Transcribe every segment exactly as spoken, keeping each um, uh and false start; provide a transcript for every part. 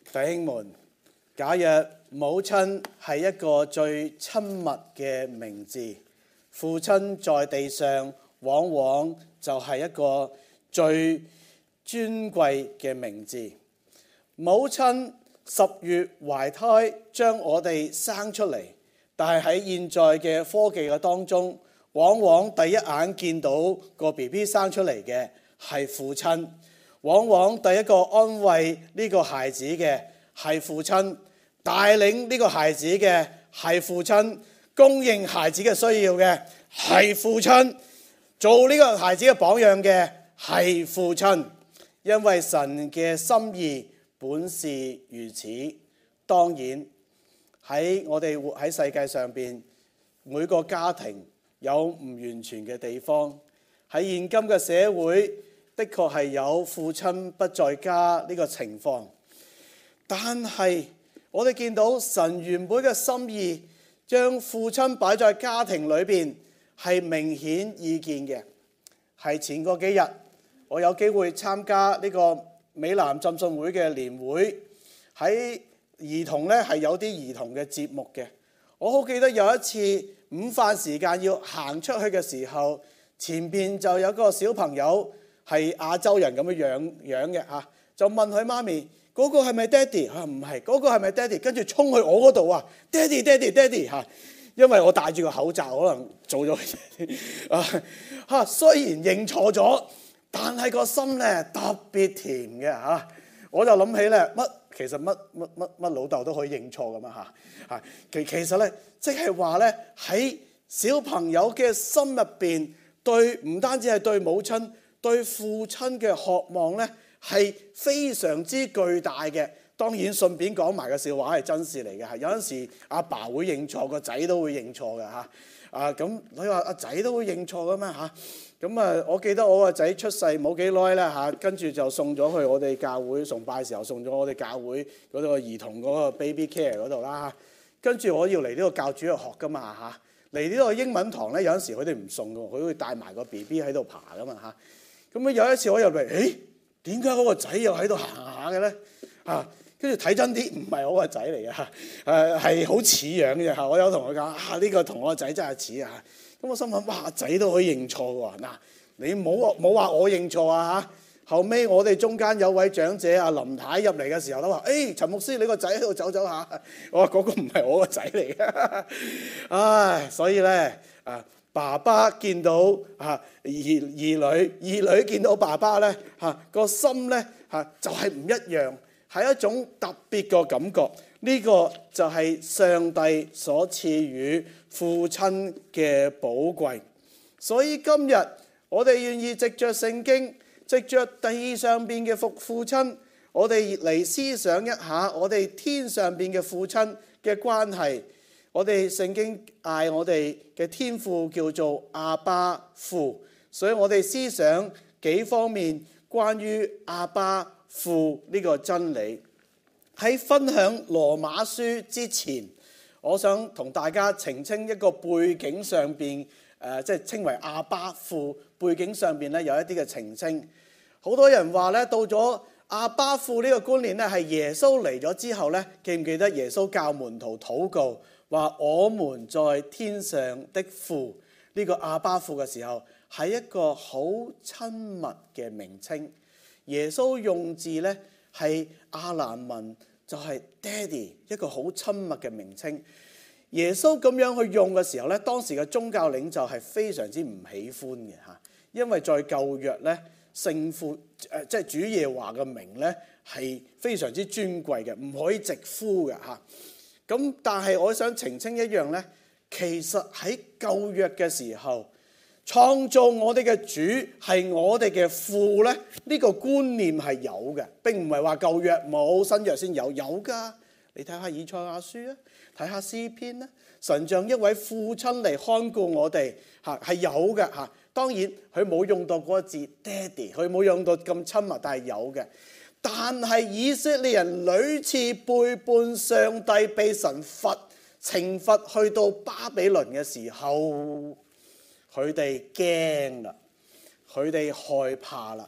弟兄們，假若母親係一個最親密嘅名字，父親在地上往往就係一個最尊貴嘅名字。母親十月懷胎將我哋生出嚟，但係喺現在嘅科技嘅當中，往往第一眼見到個 B B 生出嚟嘅係父親，往往第一個安慰呢個孩子嘅係父親，帶領呢個孩子嘅係父親，供應孩子嘅需要嘅係父親，做呢個孩子嘅榜樣嘅係父親。因為神嘅心意本是如此。當然喺我哋活喺世界上邊，每個家庭有唔完全嘅地方。喺現今嘅社會，的確係有父親不在家呢個情況。但係我哋見到神原本嘅心意，將父親擺在家庭裏邊，係明顯意見嘅。係前嗰幾日，我有機會參加呢個美南浸信會嘅年會，喺兒童呢係有啲兒童嘅節目嘅。我好記得有一次午飯時間要行出去嘅時候，前邊就有個小朋友係亞洲人咁嘅樣樣嘅嚇，就問佢媽咪：嗰個係咪爹哋？嚇，唔係，嗰個係咪爹哋？跟住衝去我嗰度啊！爹哋，爹哋，爹哋嚇！因為我戴住個口罩，可能做咗啊嚇。雖然認錯咗，但係個心咧特別甜嘅嚇。我就諗起咧乜，其實乜乜乜乜老豆都可以認錯噶嘛嚇嚇。其其實咧，即係話咧喺小朋友嘅心入邊，對唔單止係對母親，對父親嘅渴望咧係非常之巨大嘅。當然順便講埋個笑話係真事嚟嘅，係有陣時阿爸會認錯，個仔都會認錯嘅嚇。啊咁，你話阿仔都會認錯嘅咩嚇？咁啊，我記得我個仔出世冇幾耐咧嚇，跟住就送咗去我哋教會崇拜嘅時候，送咗我哋教會嗰度兒童嗰個 baby care 嗰度啦。跟住我要嚟呢個教主日學噶嘛嚇，嚟呢個英文堂咧有陣時佢哋唔送嘅，佢會帶埋個 B B 喺度爬噶嘛嚇。咁啊有一次我入嚟，誒點解嗰個仔又喺度行下嘅咧？啊！跟住睇真啲，唔係我個仔嚟嘅嚇，誒係好似樣嘅嚇。我有同佢講啊，呢個同我個仔真係似啊。咁我心諗，哇，仔都可以認錯喎。嗱，你冇冇話我認錯啊嚇。後尾我哋中間有位長者阿林太入嚟嘅時候都話：誒，陳牧師，你個仔喺度走走下。我話嗰個唔係我個仔嚟嘅。唉，所以咧啊，爸爸見到啊兒兒女，兒女見到爸爸咧嚇，個心咧嚇就係唔一樣。係一種特別嘅感覺，呢、這個就係上帝所賜予父親嘅寶貴。所以今日我哋願意藉着聖經，藉着地上邊嘅父父親，我哋嚟思想一下我哋天上邊嘅父親嘅關係。我哋聖經嗌我哋嘅天父叫做阿爸父，所以我哋思想幾方面關於阿爸父呢個真理。喺分享羅馬書之前，我想同大家澄清一個背景上邊，誒、呃，即係稱為阿爸父背景上邊咧有一啲嘅澄清。好多人話咧，到咗阿爸父呢個觀念咧，係耶穌嚟咗之後咧，記唔記得耶穌教門徒禱告，話我們在天上的父，呢、這個阿爸父嘅時候，係一個好親密嘅名稱。耶穌用字咧係亞蘭文，就係爹哋，一個好親密嘅名稱。耶穌咁樣去用嘅時候咧，當時嘅宗教領袖係非常之唔喜歡嘅嚇，因為在舊約咧，聖父誒即係主耶華嘅名咧係非常之尊貴嘅，唔可以直呼嘅嚇。咁但係我想澄清一樣咧，其實喺舊約嘅時候，創造我哋嘅主係我哋嘅父咧，呢個觀念係有嘅，並唔係話舊約冇，新約先有，有噶。你睇下以賽亞書啊，睇下詩篇啦，神像一位父親嚟看顧我哋嚇，係有嘅嚇。當然佢冇用到嗰個字爹哋，佢冇用到咁親密，但係有嘅。但係以色列人屢次背叛上帝，被神罰懲罰去到巴比倫嘅時候，佢哋驚啦，佢哋害怕啦，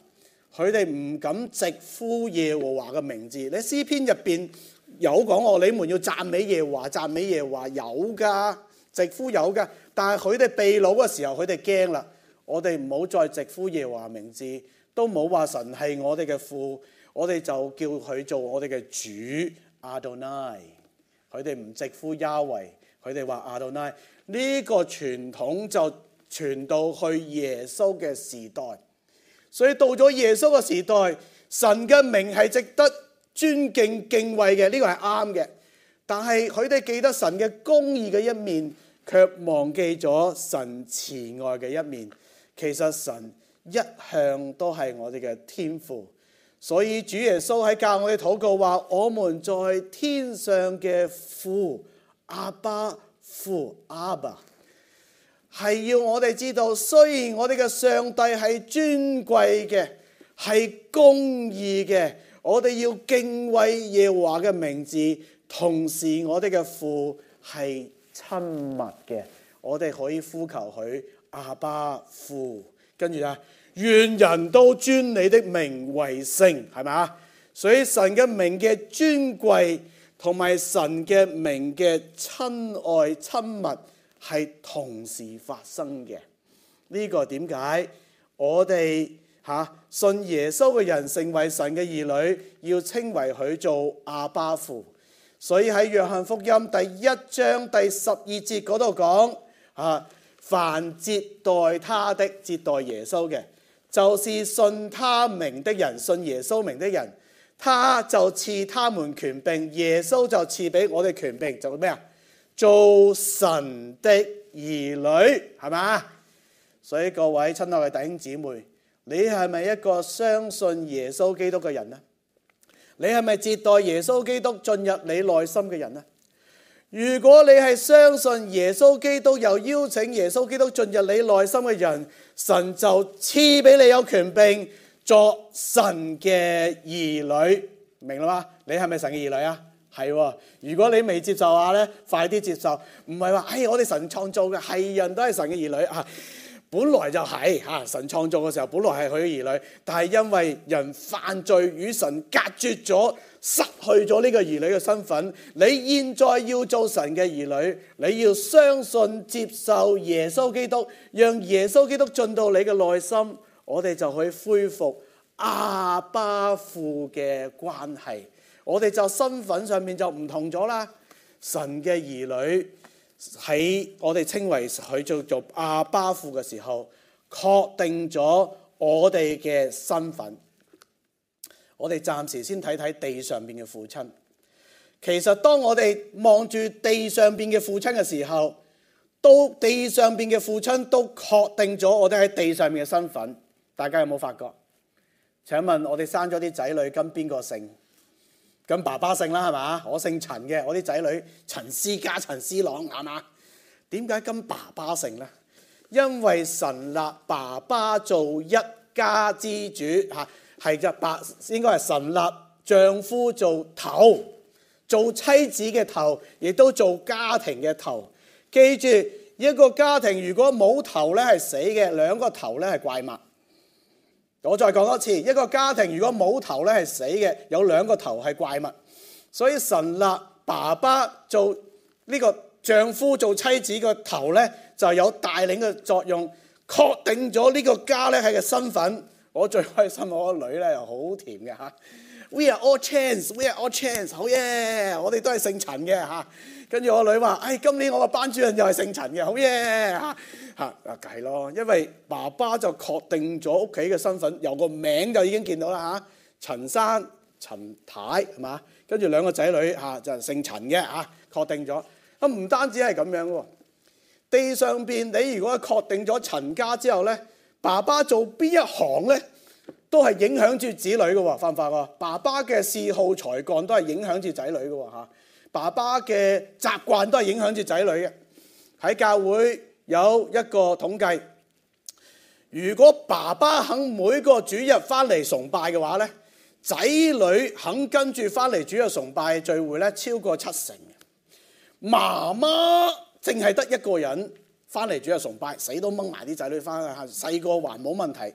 佢哋唔敢直呼耶和華嘅名字。你詩篇入邊有講我你們要讚美耶和華，讚美耶和華有噶，直呼有噶。但係佢哋被擄嘅時候，佢哋驚啦。我哋唔好再直呼耶和華名字，都冇話神係我哋嘅父，我哋就叫佢做我哋嘅主阿多奈。佢哋唔直呼亞維，佢哋話阿多奈。呢個傳統就傳到去耶穌嘅時代。所以到咗耶穌嘅時代，神嘅名係值得尊敬敬畏嘅，呢個係啱嘅。但係佢哋記得神嘅公義嘅一面，卻忘記咗神慈愛嘅一面。其實神一向都係我哋嘅天父，所以主耶穌喺教我哋禱告話：我們在天上嘅父，阿爸父，阿爸，係要我哋知道，雖然我哋嘅上帝係尊貴嘅，係公義嘅，我哋要敬畏耶和華嘅名字，同時我哋嘅父係親密嘅，我哋可以呼求佢。阿爸父，跟住啊，願人都尊你的名為聖，係咪啊？所以神嘅名嘅尊貴同埋神嘅名嘅親愛親密係同時發生嘅。呢個點解我哋吓信耶穌嘅人成為神嘅兒女，要稱為佢做阿爸父？所以喺約翰福音第一章第十二節嗰度講啊。凡接待他的，接待耶穌嘅，就是信他名的人，信耶穌名的人，他就賜他們權柄，耶穌就賜俾我哋權柄，就咩啊？做神的兒女，係咪？所以各位親愛嘅弟兄姊妹，你係咪一個相信耶穌基督嘅人呢？你係咪接待耶穌基督進入你內心嘅人呢？如果你係相信耶穌基督，又邀請耶穌基督進入你內心嘅人，神就賜俾你有權柄作神嘅兒女，明啦嘛？你係咪神嘅兒女啊？係喎。如果你未接受下咧，快啲接受。唔係話，哎，我哋神創造嘅，係人都係神嘅兒女啊。本來就係嚇神創造嘅時候，本來係佢嘅兒女，但係因為人犯罪與神隔絕咗，失去咗呢個兒女嘅身份。你現在要做神嘅兒女，你要相信接受耶穌基督，讓耶穌基督進到你嘅內心，我哋就可以恢復阿爸父嘅關係。我哋就身份上面就唔同咗啦。神嘅兒女喺我哋稱為佢做做阿爸父嘅時候，確定咗我哋嘅身份。我哋暫時先睇睇地上邊嘅父親。其實當我哋望住地上邊嘅父親嘅時候，都地上邊嘅父親都確定咗我哋喺地上面嘅身份。大家有冇發覺？請問我哋生咗啲仔女跟邊個姓？跟爸爸姓啦，係嘛？我姓陳嘅，我啲仔女陳思嘉、陳思朗，係嘛？點解跟爸爸姓呢？因為神立爸爸做一家之主，嚇係嘅爸應該係神立丈夫做頭，做妻子嘅頭，亦都做家庭嘅頭。記住，一個家庭如果冇頭咧係死嘅，兩個頭咧係怪物。我再講多次，一個家庭如果冇頭咧係死嘅，有兩個頭係怪物。所以神立爸爸做呢個丈夫做妻子個頭咧，就有帶領嘅作用，確定咗呢個家咧係嘅身份。我最開心我個女咧又好甜嘅嚇 ，We are all chance, we are all chance， 好耶！我哋都係姓陳嘅嚇。跟住我女話：，哎，今年我個班主任又係姓陳嘅，好耶！嚇嚇啊，係咯，因為爸爸就確定咗屋企嘅身份，由個名就已經見到啦嚇。陳生、陳太係嘛？跟住兩個仔女嚇就係姓陳嘅嚇，確定咗。咁唔單止係咁樣喎，地上邊你如果確定咗陳家之後咧，爸爸做邊一行咧，都係影響住子女嘅喎，發唔發覺？爸爸嘅嗜好才幹都係影響住仔女嘅喎嚇。爸爸嘅習慣都係影響住仔女嘅。喺教會有一個統計，如果爸爸肯每個主日翻嚟崇拜嘅話咧，仔女肯跟住翻嚟主日崇拜聚會咧，超過七成。媽媽淨係得一個人翻嚟主日崇拜，死都掹埋啲仔女翻去。細個還冇問題，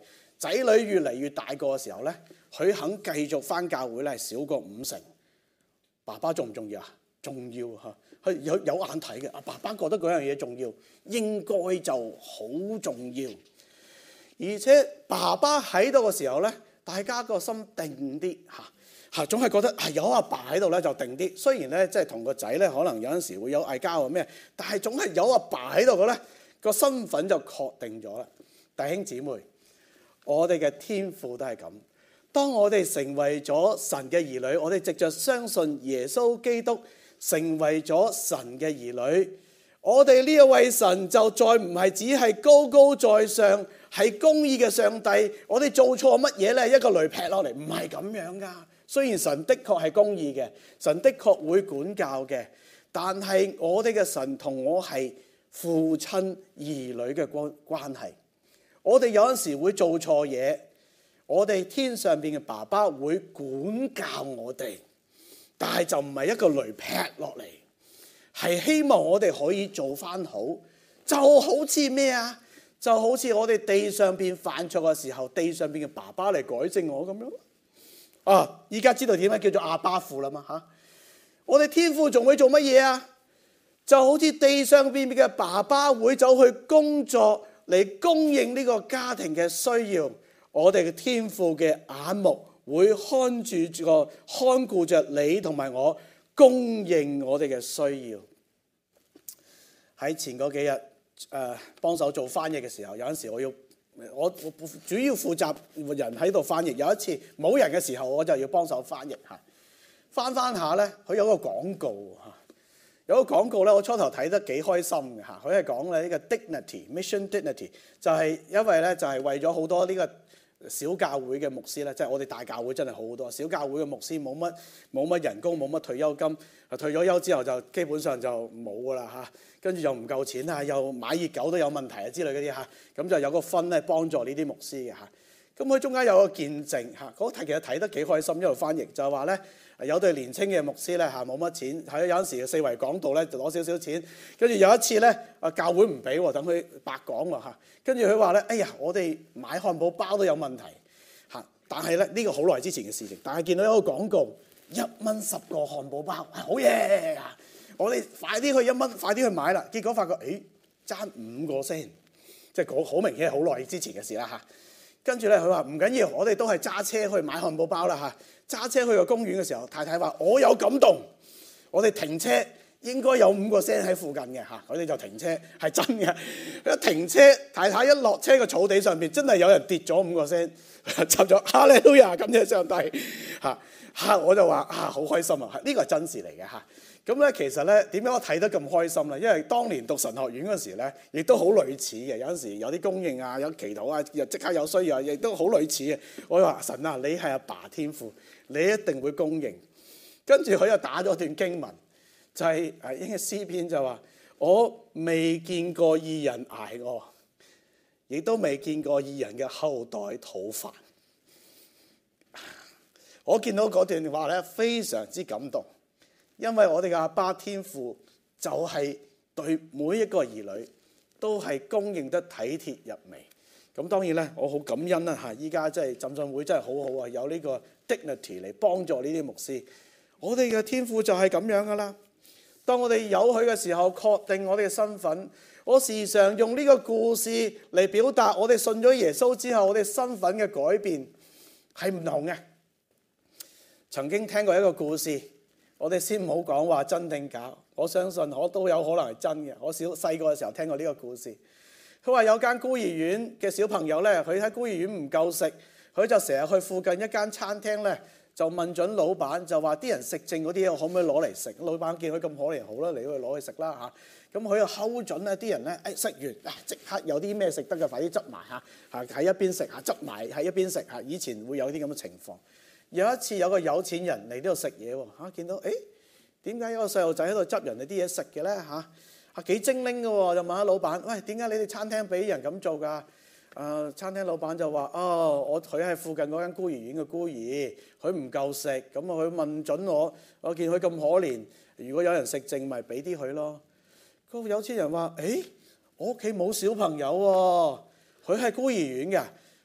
仔女越嚟越大個嘅時候咧，佢肯繼續返教會咧係少過五成。爸爸重唔重要啊？重要嚇，佢有有眼睇嘅。阿爸爸覺得嗰樣嘢重要，應該就好重要。而且爸爸喺度嘅時候咧，大家個心定啲嚇嚇，總係覺得係有阿爸喺度咧就定啲。雖然咧即係同個仔咧可能有陣時會有嗌交啊咩，但係總係有阿爸喺度嘅咧，個身份就確定咗啦。弟兄姊妹，我哋嘅天父都係咁。當我哋成為咗神嘅兒女，我哋藉着相信耶穌基督成為咗神嘅兒女，我哋呢一位神就再唔係只係高高在上，係公義嘅上帝。我哋做錯乜嘢咧？一個雷劈落嚟，唔係咁樣噶。雖然神的確係公義嘅，神的確會管教嘅，但係我哋嘅神同我係父親兒女嘅關關係。我哋有陣時會做錯嘢，我哋天上邊嘅爸爸會管教我哋，但係就唔係一個雷劈落嚟，係希望我哋可以做翻好。就好似咩啊？就好似我哋地上邊犯錯嘅時候，地上邊嘅爸爸嚟改正我咁樣。啊！依家知道點解叫做阿爸父啦嘛嚇？我哋天父仲會做乜嘢啊？就好似地上邊嘅爸爸會走去工作嚟供應呢個家庭嘅需要，我哋嘅天父嘅眼目會看住個看顧着你同埋我，供應我哋嘅需要。喺前嗰幾日誒幫手做翻譯嘅時候，有陣時我要我我主要負責人喺度翻譯。有一次冇人嘅時候，我就要幫手翻譯嚇。翻翻下咧，佢有個廣告嚇。有個廣告咧，我初頭睇得幾開心嘅嚇，佢係講咧呢個 dignity mission dignity， 就係因為咧就係為咗好多呢個小教會嘅牧師咧，即係我哋大教會真係好好多，小教會嘅牧師冇乜冇乜人工，冇乜退休金，退咗休之後就基本上就冇噶啦嚇，跟住又唔夠錢啊，又買熱狗都有問題啊之類嗰啲嚇，咁就有個分咧幫助呢啲牧師嘅嚇。咁佢中間有個見證嚇，嗰題其實睇得幾開心，一路翻譯就係話咧。有對年青嘅牧師咧嚇，冇乜錢，喺有陣時嘅四圍講道咧就攞少少錢，跟住有一次咧啊教會唔俾喎，等佢白講喎嚇，跟住佢話咧，哎呀我哋買漢堡包都有問題嚇，但係咧呢個好耐之前嘅事情，但係見到有個廣告一蚊十個漢堡包，好嘢啊！我哋快啲去一蚊，快啲去買啦，結果發覺誒爭五個先，即係好明顯係好耐之前嘅事啦嚇。跟住咧佢話唔緊要，我哋都係揸車去買漢堡包啦嚇。揸車去個公園嘅時候，太太話我有感動，我哋停車應該有五個 cent 喺附近嘅嚇，佢哋就停車係真嘅。一停車，太太一落車個草地上邊，真係有人跌咗五個 cent，插咗哈利路亞，感謝上帝嚇嚇，我就話啊好開心啊，呢個係真事嚟嘅嚇。咁咧其實咧點解我睇得咁開心咧？因為當年讀神學院嗰時咧，亦都好類似嘅。有陣時有啲供應啊，有祈禱啊，又即刻有需要啊，亦都好類似嘅。我話神啊，你係阿爸天父，你一定會供應。跟住佢又打咗段經文，就係誒應該詩篇就話：我未見過義人捱餓，亦都未見過義人嘅後代討飯。我見到嗰段話咧，非常之感動。因為我哋嘅阿爸天父就係對每一個兒女都係供應得體貼入微。咁當然咧，我好感恩啦嚇！依家真係浸信會真係好好啊，有呢個 dignity 嚟幫助呢啲牧師。我哋嘅天父就係咁樣噶啦。當我哋有佢嘅時候，確定我哋嘅身份。我時常用呢個故事嚟表達我哋信咗耶穌之後，我哋身份嘅改變係唔同嘅。曾經聽過一個故事。我哋先唔好講話真定假，我相信我都有可能係真嘅。我小細個嘅時候聽過呢個故事，佢話有間孤兒院嘅小朋友咧，佢喺孤兒院唔夠食，佢就成日去附近一間餐廳咧，就問準老闆，就話啲人食剩嗰啲嘢可唔可以攞嚟食？老闆見佢咁可憐，好啦，你去攞去食啦嚇。咁佢又睺準咧，啲人咧誒食完啊，即刻有啲咩食得嘅，快啲執埋嚇嚇喺一邊食嚇，執埋喺一邊食嚇。以前會有啲咁嘅情況。有一次有個有錢人嚟呢度食嘢喎嚇，見到誒點解有個細路仔喺度執人哋啲嘢食嘅咧嚇嚇幾精靈嘅喎，就問下老闆：喂，點解你哋餐廳俾人咁做㗎？啊、呃，餐廳老闆就話：哦，我佢係附近嗰間孤兒院嘅孤兒，佢唔夠食，咁啊佢問準我，我見佢咁可憐，如果有人食剩，咪俾啲佢咯。個有錢人話：誒，我屋企冇小朋友喎，佢係孤兒院嘅。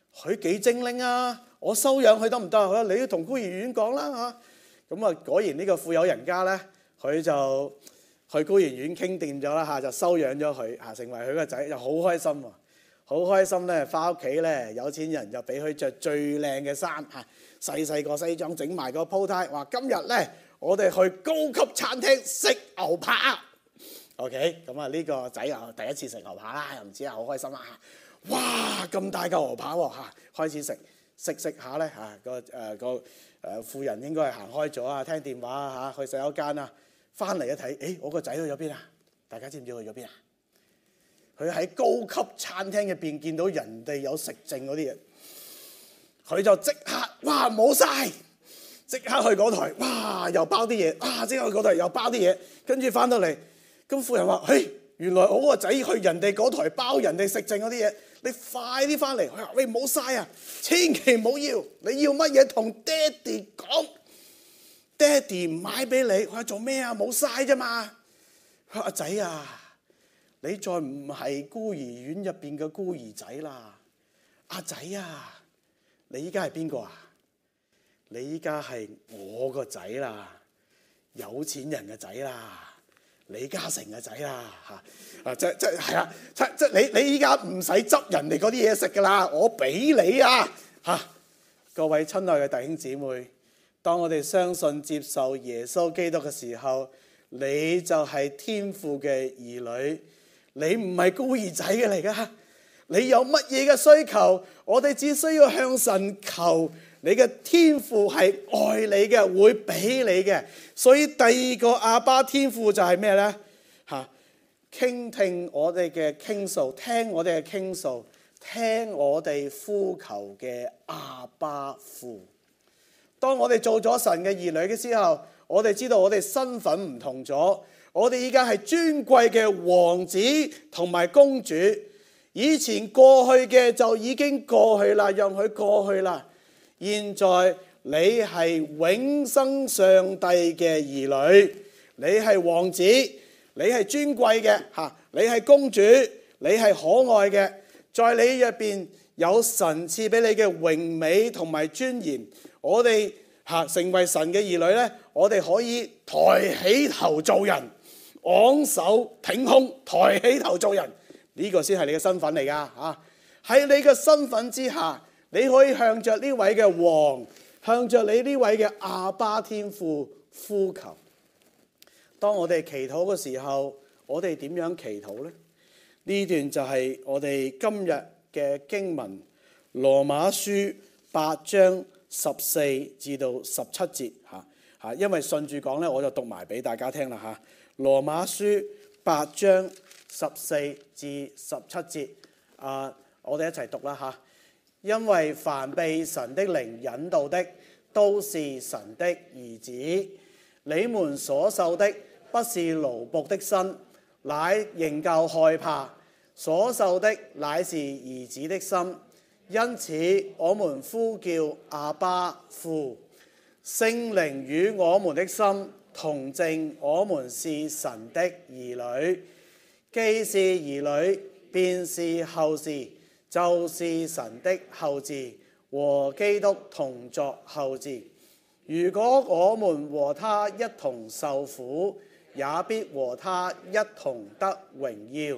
佢幾精靈啊！我收養佢得唔得啊？你要同孤兒院講啦嚇。咁啊，果然呢個富有人家咧，佢就去孤兒院傾掂咗啦嚇，就收養咗佢嚇，成為佢個仔，就好開心喎，好開心咧！翻屋企咧，有錢人就俾佢着最靚嘅衫嚇，細細個西裝整埋個鋪呔，話今日咧我哋去高級餐廳食牛扒。OK， 咁啊呢個仔又第一次食牛扒啦，又唔知啊好開心啦嚇！哇，咁大嚿牛扒喎嚇，開始食食食下咧嚇，個誒個誒婦人應該係行開咗啊，聽電話啊嚇，去洗手間啊，翻嚟一睇，誒我個仔去咗邊啊？大家知唔知去咗邊啊？佢喺高級餐廳入邊見到人哋有食剩嗰啲嘢，佢就即刻哇冇晒，即刻去嗰台哇又包啲嘢，啊即刻去嗰台又包啲嘢，跟住翻到嚟，咁婦人話：嘿，原來我個仔去人哋嗰台包人哋食剩嗰啲嘢，你快啲翻嚟！佢話：喂冇晒啊，千祈唔好要，你要乜嘢同爹哋講，爹哋唔買俾你。佢話做咩啊？冇晒啫嘛。佢話：阿仔啊！你再唔係孤兒院入邊嘅孤兒仔啦，阿仔啊！你依家係邊個啊？你依家係我個仔啦，有錢人嘅仔啦，李嘉誠嘅仔啦嚇！啊即即係啊！即即你你依家唔使執人哋嗰啲嘢食噶啦，我俾你啊嚇！各位親愛嘅弟兄姊妹，當我哋相信接受耶穌基督嘅時候，你就係天父嘅兒女。你唔係孤兒仔嘅嚟噶，你有乜嘢嘅需求，我哋只需要向神求，你嘅天父係愛你嘅，會俾你嘅。所以第二個阿爸天父就係咩呢？吓，傾聽我哋嘅傾訴，聽我哋嘅傾訴，聽我哋呼求嘅阿爸父。當我哋做咗神嘅兒女嘅時候，我哋知道我哋身份唔同咗。我哋依家係尊貴嘅王子同埋公主，以前過去嘅就已經過去啦，讓佢過去啦。現在你係永生上帝嘅兒女，你係王子，你係尊貴嘅嚇，你係公主，你係可愛嘅，在你入邊有神賜俾你嘅榮美同埋尊嚴。我哋嚇成為神嘅兒女咧，我哋可以抬起頭做人。昂首挺胸，抬起頭做人，呢、這個先係你嘅身份嚟噶嚇。喺你嘅身份之下，你可以向着呢位嘅王，向着你呢位嘅阿爸天父呼求。當我哋祈禱嘅時候，我哋點樣祈禱呢？呢段就係我哋今日嘅經文，羅馬書八章十四至到十七節嚇嚇。因為順住講咧，我就讀埋俾大家聽啦嚇。羅馬書八章十四至十七節，啊，我哋一齊讀啦嚇。因為凡被神的靈引導的，都是神的兒子。你們所受的不是奴僕的身，乃仍舊害怕；所受的乃是兒子的心。因此，我們呼叫阿爸父。聖靈與我們的心同證，我們是神的兒女。既是兒女，便是後嗣，就是神的後嗣，和基督同作後嗣。如果我們和他一同受苦，也必和他一同得榮耀。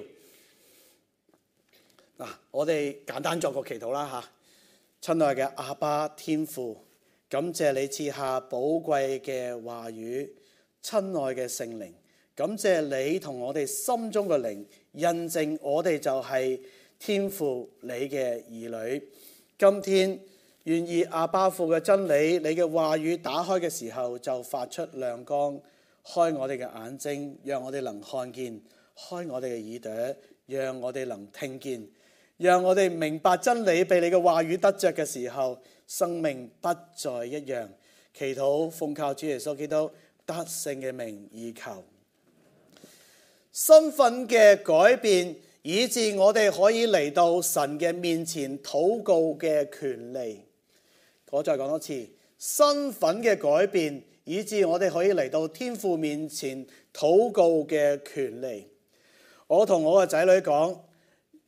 嗱，我哋簡單作個祈禱啦嚇。親愛嘅阿爸天父，感謝你賜下寶貴嘅話語。親愛嘅聖靈，感謝你同我哋心中嘅靈印證我哋就係天父你嘅兒女。今天願意阿爸父嘅真理，你嘅話語打開嘅時候就發出亮光，開我哋嘅眼睛，讓我哋能看見；開我哋嘅耳朵，讓我哋能聽見；讓我哋明白真理，被你嘅話語得着嘅時候，生命不再一樣。祈禱奉靠主耶穌基督得勝嘅名而求。身份嘅改變，以致我哋可以嚟到神嘅面前禱告嘅權利。我再講多次，身份嘅改變，以致我哋可以嚟到天父面前禱告嘅權利。我同我嘅仔女講，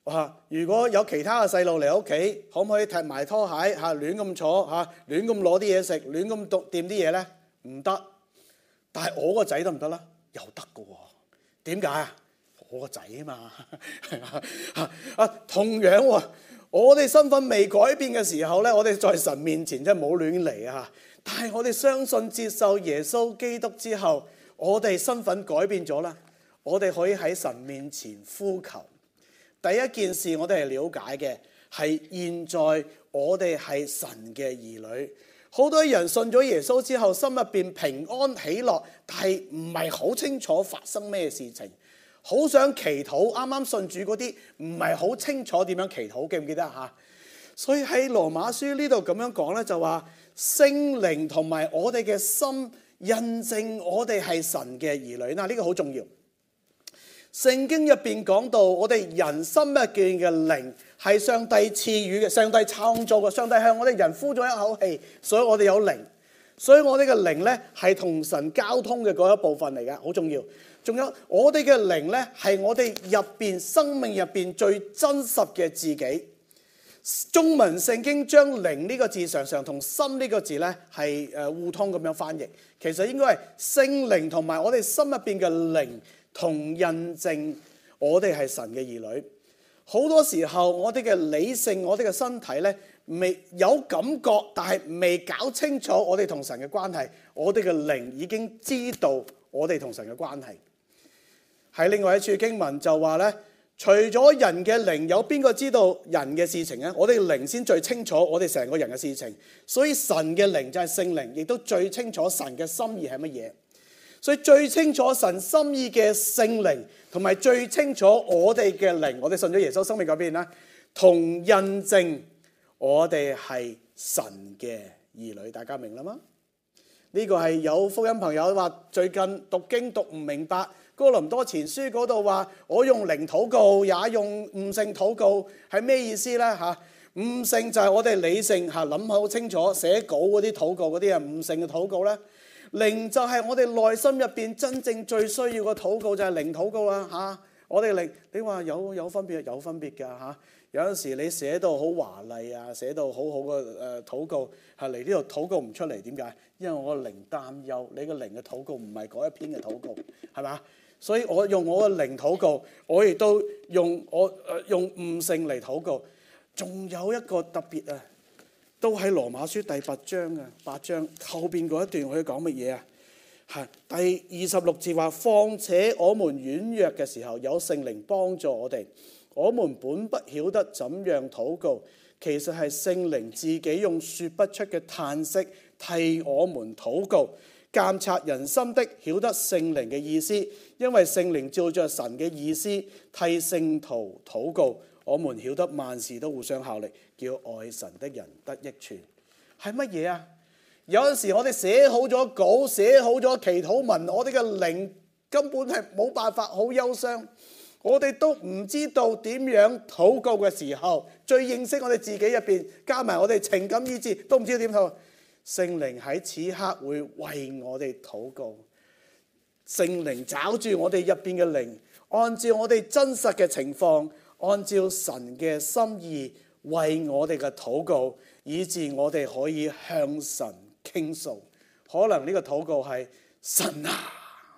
哇！如果有其他嘅細路嚟屋企，可唔可以踢埋拖鞋嚇，亂咁坐嚇，亂咁攞啲嘢食，亂咁掂啲嘢咧？唔得。但係我個仔得唔得啦？又得嘅喎。點解啊？我個仔啊嘛。啊，同樣喎，我哋身份未改變嘅時候咧，我哋在神面前真係冇亂嚟啊！但係我哋相信接受耶穌基督之後，我哋身份改變咗啦，我哋可以喺神面前呼求。第一件事我哋係了解嘅係現在我哋係神嘅兒女。好多人信咗耶穌之後，心入邊平安喜樂，但係唔係好清楚發生咩事情，好想祈禱。啱啱信主嗰啲唔係好清楚點樣祈禱，記唔記得嚇？所以喺羅馬書呢度咁樣講咧，就話聖靈同埋我哋嘅心印證我哋係神嘅兒女。嗱，呢個好重要。聖經入邊講到，我哋人心入邊嘅靈係上帝賜予嘅，上帝創造嘅，上帝向我哋人呼咗一口氣，所以我哋有靈，所以我哋嘅靈咧係同神交通嘅嗰一部分嚟嘅，好重要。仲有我哋嘅靈咧係我哋入邊生命入邊最真實嘅自己。中文聖經將靈呢個字常常同心呢個字咧係誒互通咁樣翻譯，其實應該係聖靈同埋我哋心入邊嘅靈同印證我哋係神嘅兒女。好多時候我哋嘅理性，我哋嘅身體咧未有感覺，但係未搞清楚我哋同神嘅關係。我哋嘅靈已經知道我哋同神嘅關係。喺另外一處經文就話咧，除咗人嘅靈，有邊個知道人嘅事情咧？我哋嘅靈先最清楚我哋成個人嘅事情。所以神嘅靈就係聖靈，亦都最清楚神嘅心意係乜嘢。所以最清楚神心意嘅聖靈，同埋最清楚我哋嘅靈，我哋信咗耶穌生命改變啦，同印證我哋係神嘅兒女。大家明啦嗎？呢個係有福音朋友話最近讀經讀唔明白，哥林多前書嗰度話我用靈禱告，也用悟性禱告，係咩意思咧？吓，悟性就係我哋理性吓諗好清楚，寫稿嗰啲禱告嗰啲係悟性嘅禱告咧。靈就係我哋內心入邊真正最需要嘅禱告，就係靈禱告啦嚇。我哋靈，你話有有分別，有分別㗎嚇。有陣時你寫到好華麗啊，寫到好好嘅誒禱告，係嚟呢度禱告唔出嚟，點解？因為我個靈擔憂，你個靈嘅禱告唔係嗰一篇嘅禱告，係嘛？所以我用我嘅靈禱告，我亦都用我誒、呃、用悟性嚟禱告。仲有一個特別啊！都喺羅馬書第八章啊，八章後邊嗰一段我要講乜嘢啊？係第二十六節話，況且我們軟弱嘅時候，有聖靈幫助我哋。我們本不曉得怎樣禱告，其實係聖靈自己用說不出嘅嘆息替我們禱告。監察人心的曉得聖靈嘅意思，因為聖靈照着神嘅意思替聖徒禱告。我們曉得萬事都互相效力，叫愛神的人得益處。係乜嘢啊？有陣時我哋寫好咗稿，寫好咗祈禱文，我哋嘅靈根本係冇辦法，好憂傷。我哋都唔知道點樣禱告嘅時候，最認識我哋自己入邊，加埋我哋情感意志，都唔知道點禱。聖靈喺此刻會為我哋禱告。聖靈找住我哋入邊嘅靈，按照我哋真實嘅情況，按照神嘅心意為我哋嘅禱告，以致我哋可以向神傾訴。可能呢個禱告係神啊，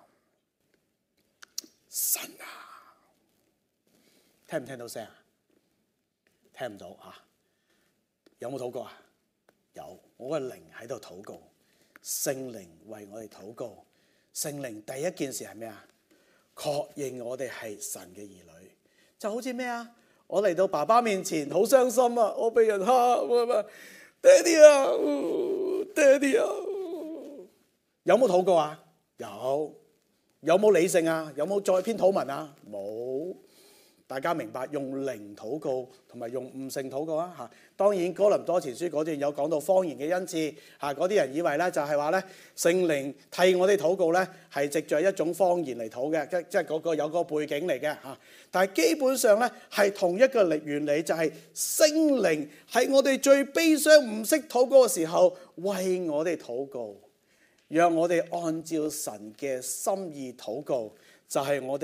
神啊，聽唔聽到聲啊？聽唔到啊？有冇禱告啊？有，我個靈喺度禱告，聖靈為我哋禱告。聖靈第一件事係咩啊？確認我哋係神嘅兒女。就好似咩啊？我嚟到爸爸面前，好傷心啊！我被人蝦，爹哋啊，爹哋啊！有冇禱告啊？有。有冇理性啊？有冇再篇禱文啊？冇。大家明白用靈禱告同埋用悟性禱告啊！嚇，當然哥林多前書嗰段有講到方言嘅恩賜嚇，嗰啲人以為咧就係話咧聖靈替我哋禱告咧係藉著一種方言嚟禱嘅，即即係嗰個有個背景嚟嘅嚇。但係基本上咧係同一個力原理，就係聖靈喺我哋最悲傷唔識禱告嘅時候為我哋禱告，讓我哋按照神嘅心意禱告，就係我哋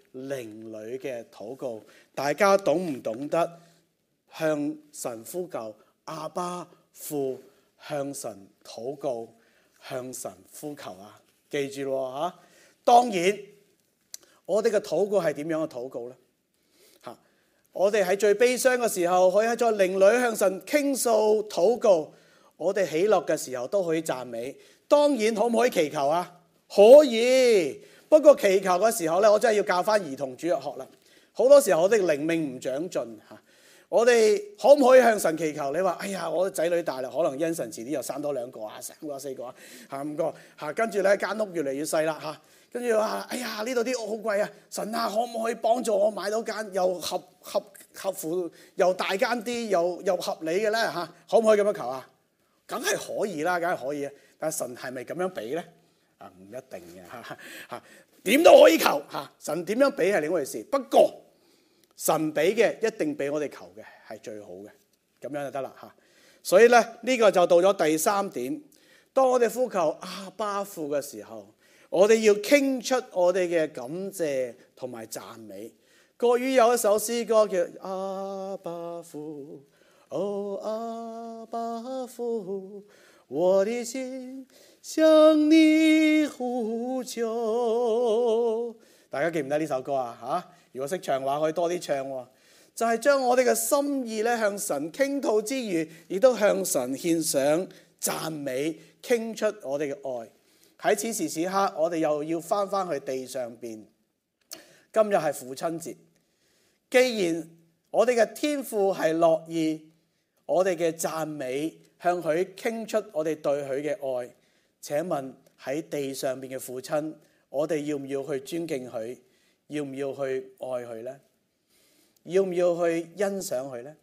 靈裏嘅禱告。大家懂唔懂得向神呼救？阿爸父，向神禱告，向神呼求啊！記住咯嚇。當然，我哋嘅禱告係點樣嘅禱告呢？嚇，我哋喺最悲傷嘅時候，可以喺在靈裏向神傾訴禱告；我哋喜樂嘅時候都可以讚美。當然，可唔可以祈求啊？可以。不過祈求嘅時候咧，我真係要教翻兒童主日學啦。好多時候我哋靈命唔長進嚇，我哋可唔可以向神祈求？你話哎呀，我仔女大啦，可能因神遲啲又生多兩個啊，三個四個啊，嚇五個嚇，跟住咧間屋越嚟越細啦嚇，跟住話哎呀呢度啲屋好貴啊，神啊可唔可以幫助我買到間又合合合乎又大間啲又又合理嘅咧嚇？可唔可以咁樣求啊？梗係可以啦，梗係可以啊。但係神係咪咁樣俾咧？啊，唔一定嘅嚇嚇，點都可以求嚇。神點樣俾係另一回事。不過神俾嘅一定比我哋求嘅係最好嘅，咁樣就得啦嚇。所以咧呢、呢個就到咗第三點。當我哋呼求阿爸父嘅時候，我哋要傾出我哋嘅感謝同埋讚美。國語有一首詩歌叫阿爸父，哦阿爸父，我的心向你呼求。大家記唔得呢首歌啊？嚇，如果識唱嘅話，可以多啲唱喎。就係、是、將我哋嘅心意咧向神傾吐之餘，亦都向神獻上讚美，傾出我哋嘅愛。喺此時此刻，我哋又要翻翻去地上邊。今日係父親節，既然我哋嘅天父係樂意我哋嘅讚美，向佢傾出我哋對佢嘅愛。請問喺地上邊嘅父親，我哋要唔要去尊敬佢？要唔要去愛佢呢？要唔要去欣賞佢呢？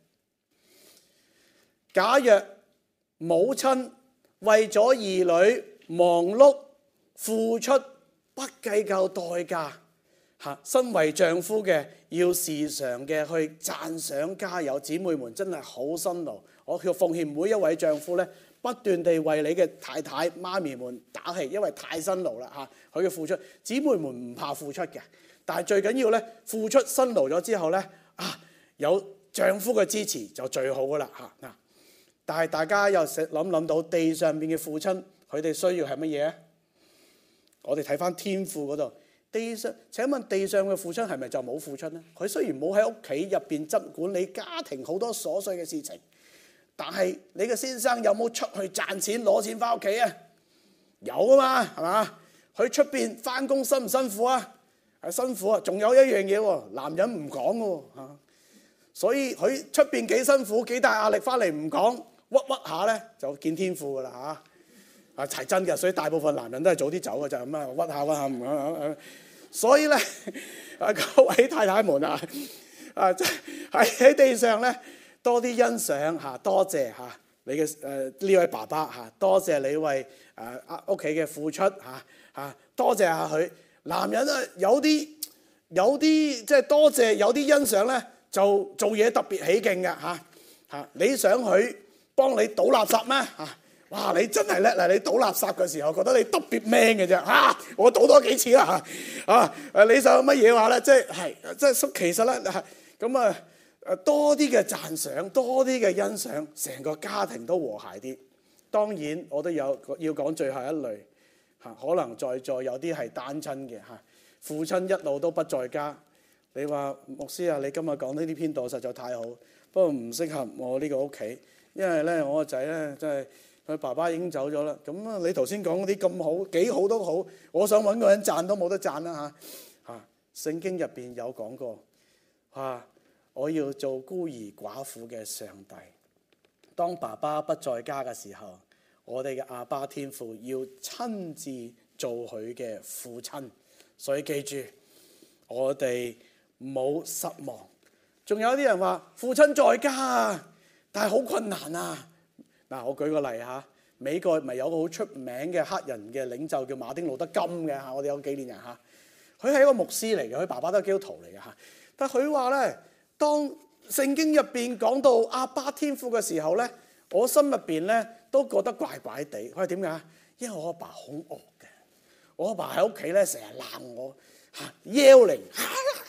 假若母親為咗兒女忙碌付出，不計較代價，嚇，身為丈夫嘅要時常嘅去讚賞加油。姊妹們真係好辛勞，我要奉獻每一位丈夫咧，不斷地為你嘅太太媽咪們打氣，因為太辛勞啦嚇，佢嘅付出，姊妹們唔怕付出嘅，但係最緊要咧，付出辛勞咗之後咧，啊有丈夫嘅支持就最好噶啦嚇嗱。但係大家又諗諗到地上邊嘅父親，佢哋需要係乜嘢啊？我哋睇翻天父嗰度，地上請問地上嘅父親係咪就冇付出呢？佢雖然冇喺屋企入邊執管理家庭好多瑣碎嘅事情，但係你嘅先生有冇出去賺錢攞錢翻屋企啊？有啊嘛，係嘛？佢出邊翻工辛唔辛苦啊？係辛苦啊！仲有一樣嘢喎，男人唔講嘅喎嚇，所以佢出邊幾辛苦幾大壓力翻嚟唔講，屈屈下咧就見天父噶啦嚇。啊，係真嘅，所以大部分男人都係早啲走嘅就係咁啊，屈下屈下唔啊。所以咧，啊各位太太們啊，啊喺喺地上咧多啲欣賞嚇，多謝嚇你嘅誒呢位爸爸嚇，多謝你為誒屋企嘅付出嚇嚇，多謝下佢。男人啊，有啲有啲即係多謝，有啲欣賞咧，就做嘢特別起勁嘅嚇嚇。你想佢幫你倒垃圾咩嚇？哇！你真係叻啦！你倒垃圾嘅時候覺得你特別 man 嘅啫嚇，我倒多幾次啦嚇啊！誒你想乜嘢話咧？即係係即係其實咧咁啊誒多啲嘅讚賞，多啲嘅欣賞，成個家庭都和諧啲。當然我都有要講最後一類嚇，可能在座有啲係單親嘅嚇，父親一路都不在家。你話牧師啊，你今日講呢啲編導實在太好，不過唔適合我呢個屋企，因為咧我個仔咧真係。佢爸爸已經走咗啦，咁啊你頭先講嗰啲咁好幾好都好，我想揾個人讚都冇得讚啦嚇嚇。聖經入邊有講過嚇，我要做孤兒寡婦嘅上帝。當爸爸不在家嘅時候，我哋嘅阿爸天父要親自做佢嘅父親。所以記住，我哋冇失望。仲有啲人話父親在家啊，但係好困難啊。嗱，我舉個例嚇，美國咪有個好出名嘅黑人嘅領袖叫馬丁路德金嘅嚇，我哋有紀念人嚇，佢係一個牧師嚟嘅，佢爸爸都係基督徒嚟嘅嚇。但係佢話咧，當聖經入邊講到阿爸天父嘅時候咧，我心入邊咧都覺得怪怪地。佢話點解？因為我阿爸好惡嘅，我阿爸喺屋企咧成日鬧我嚇，yelling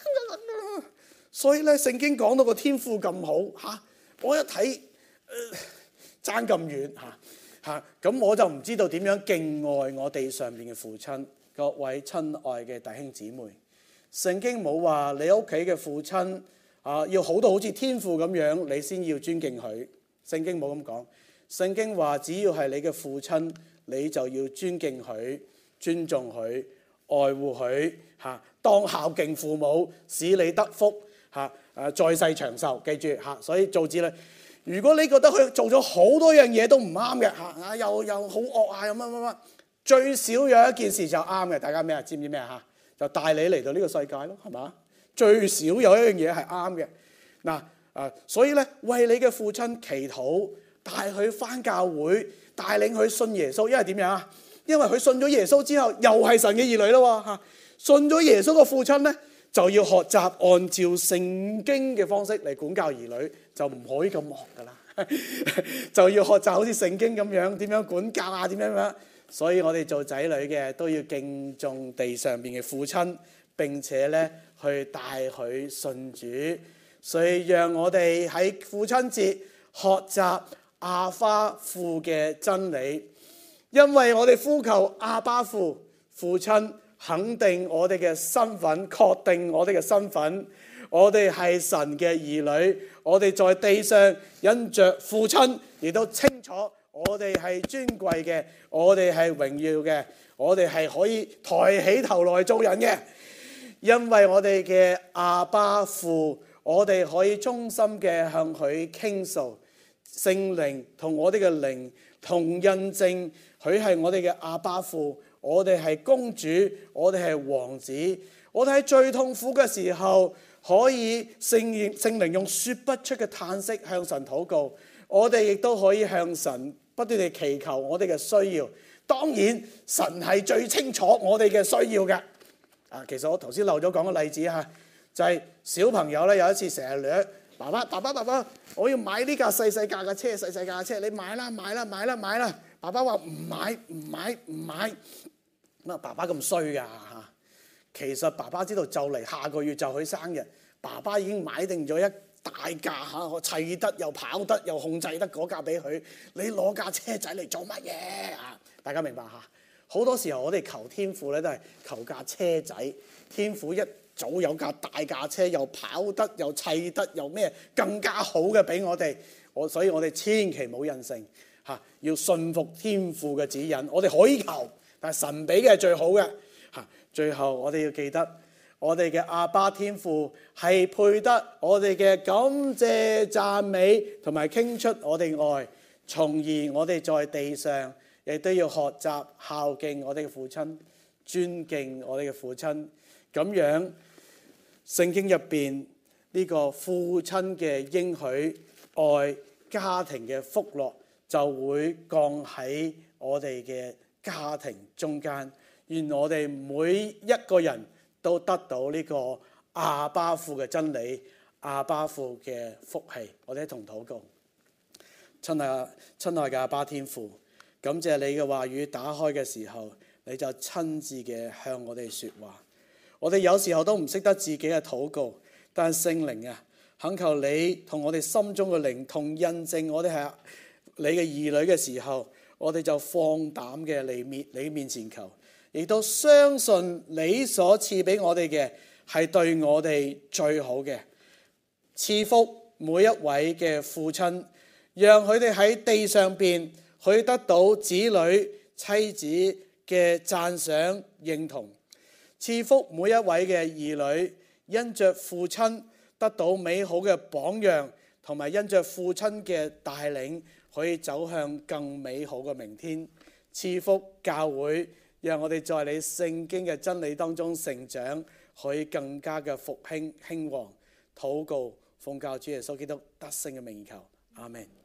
所以咧，聖經講到個天父咁好嚇，我一睇爭咁遠嚇嚇，咁我就唔知道點樣敬愛我地上邊嘅父親。各位親愛嘅弟兄姊妹，聖經冇話你屋企嘅父親啊要好到好似天父咁樣，你先要尊敬佢。聖經冇咁講，聖經話只要係你嘅父親，你就要尊敬佢、尊重佢、愛護佢嚇，當孝敬父母，使你得福嚇，誒在世長壽。記住嚇，所以做子女，如果你覺得佢做咗好多樣嘢都唔啱嘅嚇，又又好惡啊，又乜乜乜，最少有一件事就啱嘅，大家咩啊？知唔知咩啊？嚇，就帶你嚟到呢個世界咯，係嘛？最少有一樣嘢係啱嘅嗱。啊，所以咧，為你嘅父親祈禱，帶佢返教會，帶領佢信耶穌。因為點樣啊？因為佢信咗耶穌之後，又係神嘅兒女咯喎嚇。信咗耶穌嘅父親咧，就要學習按照聖經嘅方式嚟管教兒女，就唔可以咁惡噶啦。就要學習好似聖經咁樣點樣管教啊，點樣樣。所以我哋做仔女嘅都要敬重地上邊嘅父親，並且咧去帶佢信主。所以讓我哋喺父親節學習阿爸父嘅真理，因為我哋呼求阿爸父，父親肯定我哋嘅身份，確定我哋嘅身份，我哋係神嘅兒女，我哋在地上因着父親亦都清楚我哋係尊貴嘅，我哋係榮耀嘅，我哋係可以抬起頭來做人嘅，因為我哋嘅阿爸父，我哋可以衷心嘅向佢傾訴，聖靈同我哋嘅靈同印證，佢係我哋嘅阿爸父，我哋係公主，我哋係王子，我哋喺最痛苦嘅時候，可以聖聖靈用說不出嘅嘆息向神禱告，我哋亦都可以向神不斷地祈求我哋嘅需要。當然，神係最清楚我哋嘅需要嘅。啊，其實我頭先漏咗講個例子嚇。就係小朋友咧，有一次成日掠爸爸，爸爸爸爸，我要買呢架細細架嘅車，細細架嘅車，你買啦買啦買啦買啦。爸爸話唔買唔買唔買。咁啊，爸爸咁衰㗎嚇。其實爸爸知道就嚟下個月就佢生日，爸爸已經買定咗一大架嚇，我砌得又跑得又控制得嗰架俾佢。你攞架車仔嚟做乜嘢啊？大家明白嚇？好多時候我哋求天父咧都係求架車仔，天父一早有架大架車，又跑得又砌得又咩更加好嘅俾我哋，我所以我哋千祈冇任性嚇，要信服天父嘅指引。我哋可以求，但係神俾嘅係最好嘅嚇。最後我哋要記得，我哋嘅阿爸天父係配得我哋嘅感謝讚美同埋傾出我哋愛，從而我哋在地上亦都要學習孝敬我哋嘅父親，尊敬我哋嘅父親。咁樣聖經入邊呢個父親嘅應許、愛、家庭嘅福樂就會降喺我哋嘅家庭中間。願我哋每一個人都得到呢個阿爸父嘅真理、阿爸父嘅福氣。我哋一同禱告。親愛親愛嘅阿爸天父，感謝你嘅話語打開嘅時候，你就親自嘅向我哋說話。我哋有時候都唔識得自己嘅禱告，但係聖靈啊，懇求你同我哋心中嘅靈同印證我哋係你嘅兒女嘅時候，我哋就放膽嘅嚟面你面前求，亦都相信你所賜俾我哋嘅係對我哋最好嘅。賜福每一位嘅父親，讓佢哋喺地上邊去得到子女妻子嘅讚賞認同。賜福每一位嘅兒女，因着父親得到美好嘅榜樣，同埋因着父親嘅帶領，可以走向更美好嘅明天。賜福教會，讓我哋在你聖經嘅真理當中成長，可以更加嘅復興興旺。禱告奉教主耶穌基督得勝嘅名求，阿們。